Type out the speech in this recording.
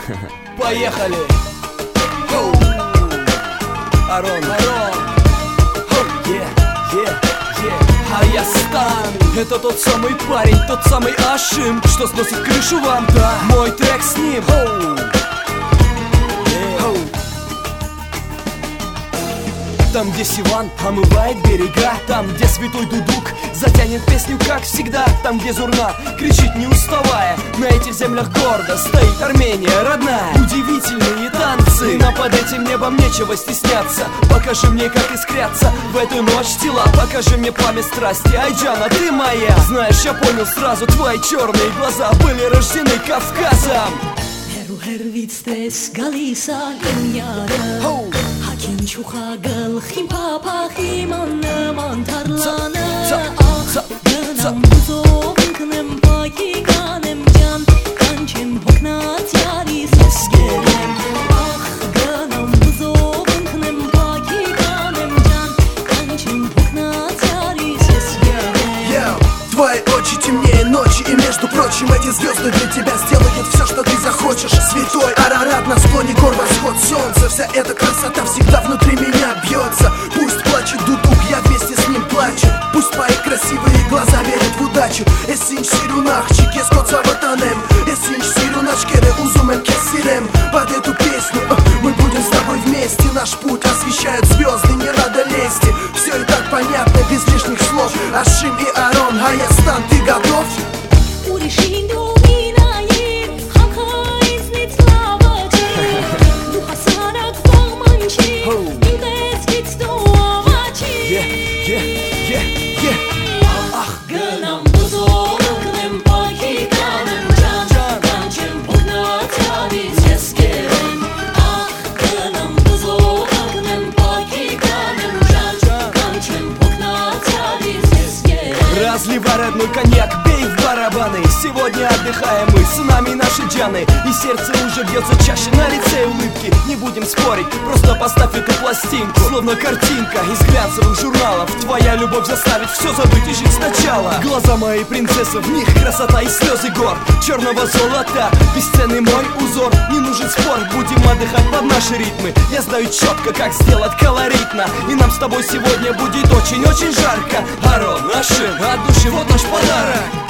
Поехали! Арон, Хайястан. Это тот самый парень, тот самый Ашим, что сносит крышу вам, да, мой трек с ним. Там, где Сиван омывает берега, там, где святой Дудук затянет песню, как всегда, там, где Зурна кричит не уставая, на этих землях гордо стоит Армения родная. Удивительные танцы, но под этим небом нечего стесняться. Покажи мне, как искрятся в эту ночь тела, покажи мне пламя страсти, Айджана, ты моя. Знаешь, я понял сразу, твои черные глаза были рождены Кавказом. Kinchucha galchim papachim annaman tarlana Ganam buzo knem paki kanem jan Kanchem hoknat yari sesgerem Ach ganam buzo knem paki kanem jan Kanchem hoknat yari sesgerem. Твои очи темнее ночи, и между прочим эти звезды для тебя сделают все, что ты захочешь. Святой Арарат на склоне гор, восход солнца. Вся эта красота всегда внутри меня бьется. Пусть плачет Дудук, я вместе с ним плачу. Пусть твои красивые глаза верят в удачу. Эсинч сирунах, чикес коца ватанем. Эсинч сирунаш кере узумем кесирем. Под эту песню мы будем с тобой вместе. Наш путь освещают звезды, не надо лести. Все и так понятно, без лишних слов. Ашим и Арон, Хайястан, ты готов? Разливай родной коньяк, бей в барабаны. Сегодня отдыхаем мы, с нами наши джаны. И сердце уже бьется чаще, на лице улыбки. Не будем спорить, просто поставь эту пластинку. Словно картинка из глянцевых журналов. Твоя любовь заставит все забыть и жить сначала. Глаза моей принцессы, в них красота и слезы гор. Черного золота, бесценный мой узор. Не нужен спор, будем отдыхать под наши ритмы. Я знаю четко, как сделать колоритно. И нам с тобой сегодня будет очень-очень жарко. Арон, Ашим, от души вот наш подарок.